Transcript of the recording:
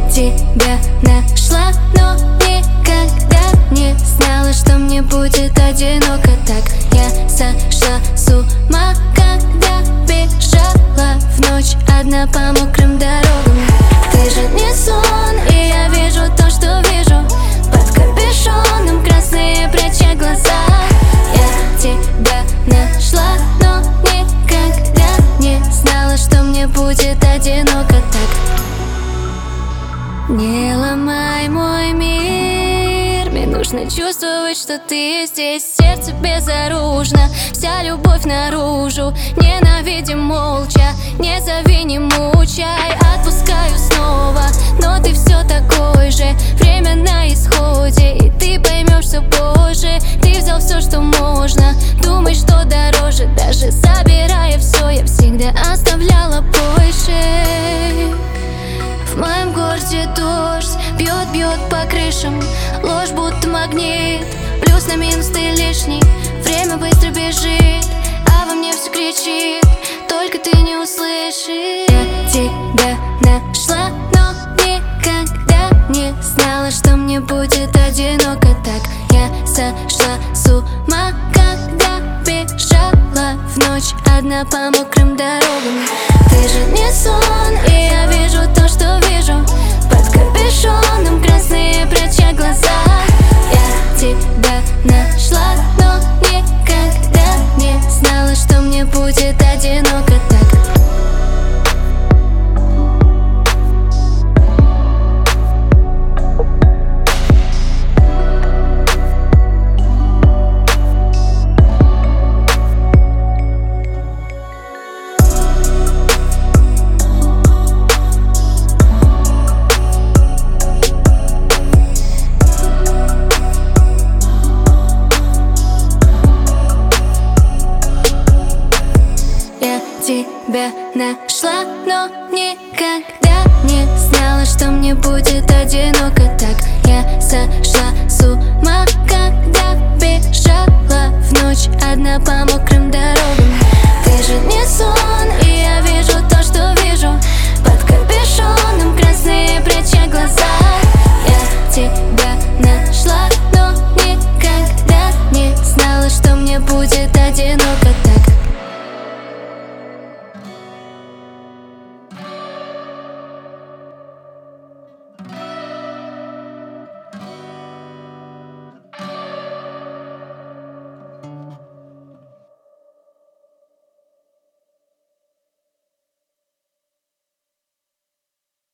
тебя нашла, но никогда не знала, что мне будет одиноко так. Я сошла с ума, когда бежала в ночь одна по мокрым дорогам. Ты же не сон, и я вижу то, что вижу под капюшоном, красные пряча глаза. Я тебя нашла, но никогда не знала, что мне будет одиноко так. Не ломай мой мир, мне нужно чувствовать, что ты здесь. Сердце безоружно, вся любовь наружу. Ненавидим молча, не зови, не мучай. Отпускаю снова, но ты все такой же. Время на исходе, и ты поймешь все позже. Ты взял все, что можно, думай, что дороже. Даже забирая все, я всегда оставляла больше. В моем городе дождь бьет по крышам, ложь будто магнит, плюс на минус ты лишний. Время быстро бежит, а во мне все кричит, только ты не услышишь. Я тебя нашла, но никогда не знала, что мне будет одиноко так. Я сошла с ума, когда бежала в ночь одна по мокрым дорогам. Ты же не сон, и я вижу то, что вижу под капюшоном, красные пряча глаза. Я тебя нашла, но никогда не знала, что мне будет одиноко так. Тебя нашла, но никогда не знала, что мне будет одиноко так. Я сошла